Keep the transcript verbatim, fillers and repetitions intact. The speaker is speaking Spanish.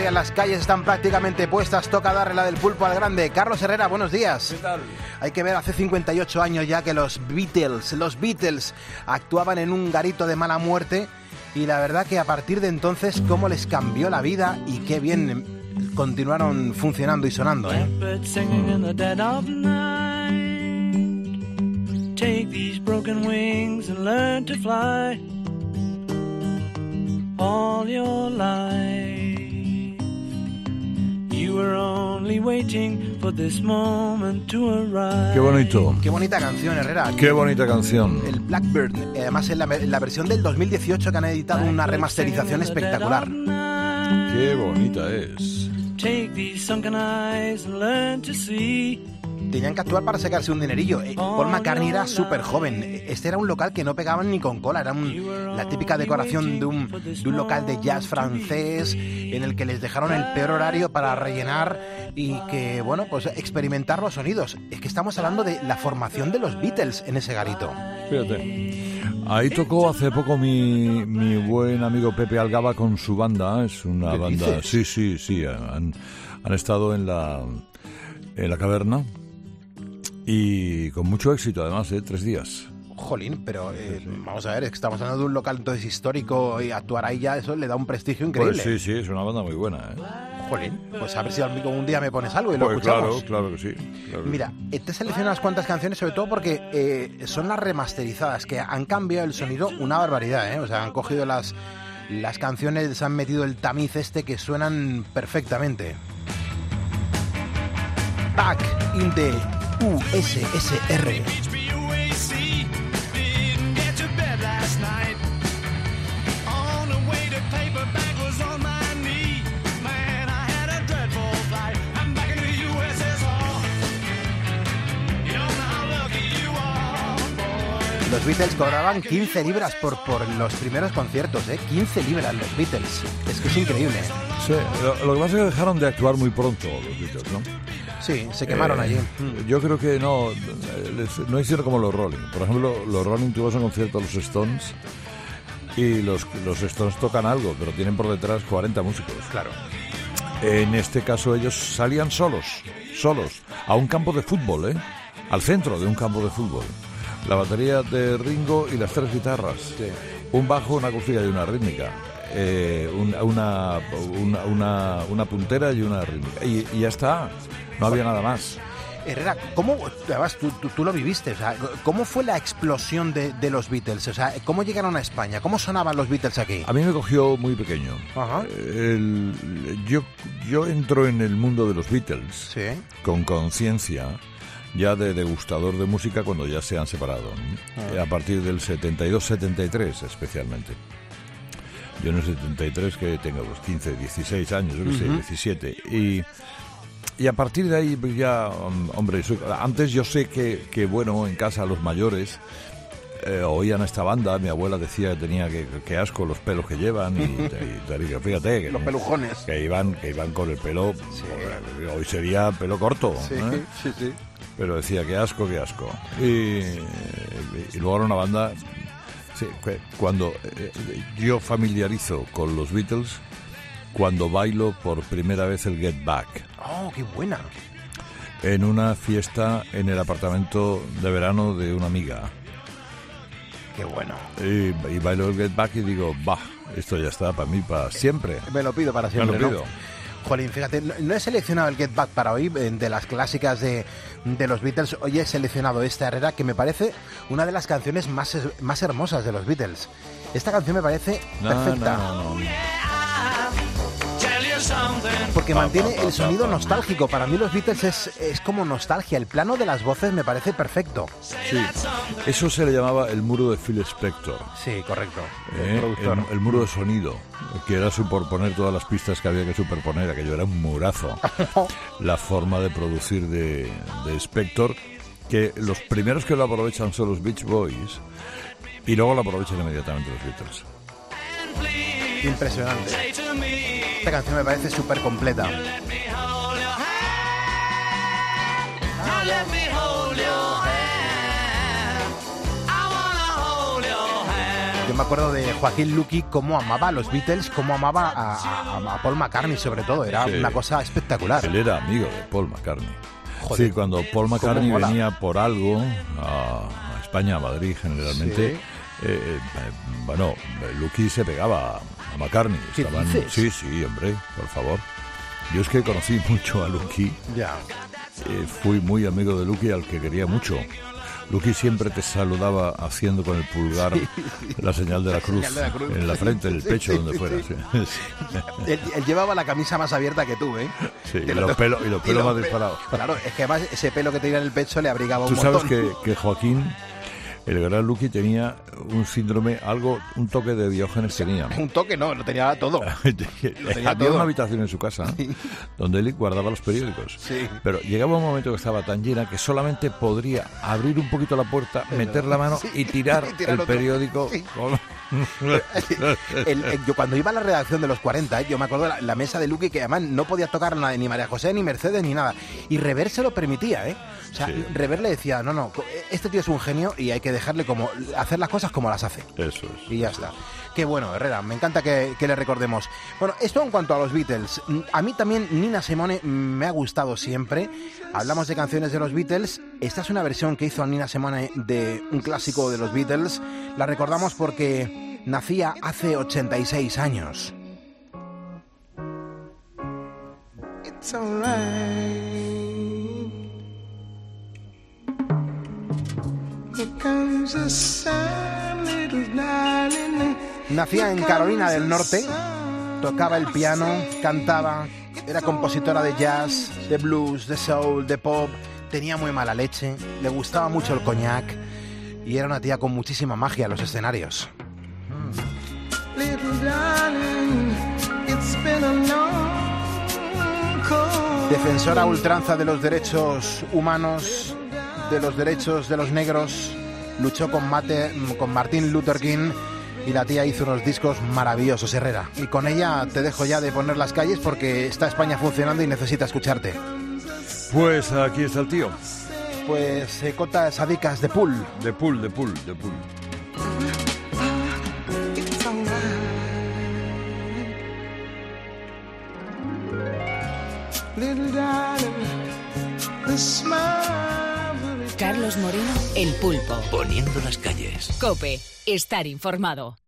Las calles están prácticamente puestas, toca darle la del pulpo al grande. Carlos Herrera, buenos días. ¿Qué tal? Hay que ver, hace cincuenta y ocho años ya que los Beatles, los Beatles actuaban en un garito de mala muerte, y la verdad que a partir de entonces cómo les cambió la vida y qué bien continuaron funcionando y sonando, ¿eh? Take these broken wings and learn to fly all your life. You were only waiting for this moment to arrive. Qué bonito. Qué bonita canción, Herrera. Qué bonita canción. El Blackbird, además en la, en la versión del dos mil dieciocho que han editado una remasterización espectacular. Qué bonita es. Take these sunken eyes and learn to see. Tenían que actuar para sacarse un dinerillo. Paul McCartney era súper joven. Este era un local que no pegaban ni con cola. Era un, la típica decoración de un, de un local de jazz francés en el que les dejaron el peor horario para rellenar y que, bueno, pues experimentar los sonidos. Es que estamos hablando de la formación de los Beatles en ese garito. Fíjate. Ahí tocó hace poco mi, mi buen amigo Pepe Algaba con su banda. Es una banda... dices? Sí, sí, sí. Han, han estado en la, en la caverna. Y con mucho éxito, además, ¿eh? Tres días. Jolín, pero eh, sí, sí. vamos a ver, es que estamos hablando de un local entonces histórico y actuar ahí ya, eso le da un prestigio increíble. Pues sí, sí, es una banda muy buena, ¿eh? Jolín, pues a ver si un día me pones algo y lo pues escuchamos. Claro, claro que sí. Claro Mira, que sí. te he seleccionado unas cuantas canciones, sobre todo porque eh, son las remasterizadas, que han cambiado el sonido una barbaridad, ¿eh? O sea, han cogido las, las canciones, han metido el tamiz este que suenan perfectamente. Back in the U S S R. Los Beatles cobraban quince libras por, por los primeros conciertos, ¿eh? quince libras los Beatles. Es que es increíble. Sí, lo, lo que pasa es que dejaron de actuar muy pronto los Beatles, ¿no? Sí, se quemaron eh, allí. Yo creo que no, les, no hicieron como los Rolling. Por ejemplo, los Rolling tuvieron un concierto a los Stones y los, los Stones tocan algo, pero tienen por detrás cuarenta músicos. Claro. En este caso ellos salían solos, solos, a un campo de fútbol, ¿eh? Al centro de un campo de fútbol. La batería de Ringo y las tres guitarras. Sí. Un bajo, una acústica y una rítmica. Eh, una, una, una, una, una puntera y una rítmica. Y, y ya está. No había nada más. Herrera, ¿cómo, además, tú, tú, tú lo viviste, o sea, ¿cómo fue la explosión de, de los Beatles? O sea, ¿cómo llegaron a España? ¿Cómo sonaban los Beatles aquí? A mí me cogió muy pequeño. Ajá. El, yo, yo entro en el mundo de los Beatles, sí, con conciencia, ya de degustador de música cuando ya se han separado, ¿no? Ah. A partir del setenta y dos setenta y tres especialmente. Yo en el setenta y tres que tengo los quince, dieciséis años, yo que uh-huh. sé, diecisiete. Y... Y a partir de ahí ya, hombre, soy, antes yo sé que, que, bueno, en casa los mayores eh, oían esta banda, mi abuela decía que tenía que, que asco los pelos que llevan y, y, y fíjate que los pelujones que iban, que iban con el pelo, sí. Hoy sería pelo corto, sí, ¿eh? sí, sí. Pero decía que asco, que asco. Y, y luego era una banda, sí, cuando eh, yo familiarizo con los Beatles, cuando bailo por primera vez el Get Back. ¡Oh, qué buena! En una fiesta en el apartamento de verano de una amiga. ¡Qué bueno! Y, y bailo el Get Back y digo, bah, esto ya está para mí, para siempre. Me lo pido para siempre, Me lo pido. ¿no? Jolín, fíjate, no, no he seleccionado el Get Back para hoy, de las clásicas de, de los Beatles. Hoy he seleccionado esta, Herrera, que me parece una de las canciones más, más hermosas de los Beatles. Esta canción me parece no, perfecta. No, no, no. Porque mantiene el sonido nostálgico. Para mí los Beatles es, es como nostalgia. El plano de las voces me parece perfecto. Sí, eso se le llamaba el muro de Phil Spector. Sí, correcto. ¿Eh? El, el, el muro de sonido, que era superponer todas las pistas que había que superponer. Aquello era un murazo. La forma de producir de, de Spector, que los primeros que lo aprovechan son los Beach Boys y luego lo aprovechan inmediatamente los Beatles. Impresionante. Esta canción me parece súper completa. Yo me acuerdo de Joaquín Luqui, cómo amaba a los Beatles, cómo amaba a, a, a Paul McCartney sobre todo. Era sí. una cosa espectacular. Él era amigo de Paul McCartney. Joder, sí, cuando Paul McCartney venía por algo a, a España, a Madrid generalmente, sí. eh, eh, bueno, Luqui se pegaba a McCartney. ¿Qué Estaban, dices? Sí, sí, hombre, por favor. Yo es que conocí mucho a Luqui. Ya. Eh, fui muy amigo de Luqui, al que quería mucho. Luqui siempre te saludaba haciendo con el pulgar sí, sí. la señal de la, cruz, señal de la cruz, en la frente, en el pecho, sí, donde sí, fuera. Sí. Sí. Él, él llevaba la camisa más abierta que tú, ¿eh? Sí, y los pelos y los pelos más disparados. Claro, es que además ese pelo que tenía en el pecho le abrigaba un montón. Tú sabes montón. que, que Joaquín, el gran Luqui, tenía un síndrome, algo, un toque de Diógenes tenía. Un toque no, lo tenía todo. lo tenía Había todo. una habitación en su casa sí. donde él guardaba los periódicos. Sí. Pero llegaba un momento que estaba tan llena que solamente podría abrir un poquito la puerta, Pero, meter la mano sí. y tirar, y tirar el otro. periódico. Sí. Con... el, el, yo cuando iba a la redacción de los cuarenta, ¿eh? yo me acuerdo de la, la mesa de Luqui, que además no podía tocar nada, ni María José, ni Mercedes, ni nada. Y Rever se lo permitía, ¿eh? O sea, sí. Rever le decía, no, no, este tío es un genio y hay que dejarle como hacer las cosas como las hace. Eso es. Y ya está. Qué bueno, Herrera, me encanta que, que le recordemos. Bueno, esto en cuanto a los Beatles. A mí también Nina Simone me ha gustado siempre. Hablamos de canciones de los Beatles. Esta es una versión que hizo Nina Simone de un clásico de los Beatles. La recordamos porque nacía hace ochenta y seis años. It's all right. Nacía en Carolina del Norte, tocaba el piano, cantaba, era compositora de jazz, de blues, de soul, de pop, tenía muy mala leche, le gustaba mucho el coñac y era una tía con muchísima magia en los escenarios. Defensora a ultranza de los derechos humanos, de los derechos de los negros, luchó con, Mate, con Martin Luther King y la tía hizo unos discos maravillosos, Herrera. Y con ella te dejo ya de poner las calles porque está España funcionando y necesita escucharte. Pues aquí está el tío. Pues eh, cotas adicas de pool. De pool, de pool, de pool. Carlos Moreno, El Pulpo. Poniendo las calles. COPE, estar informado.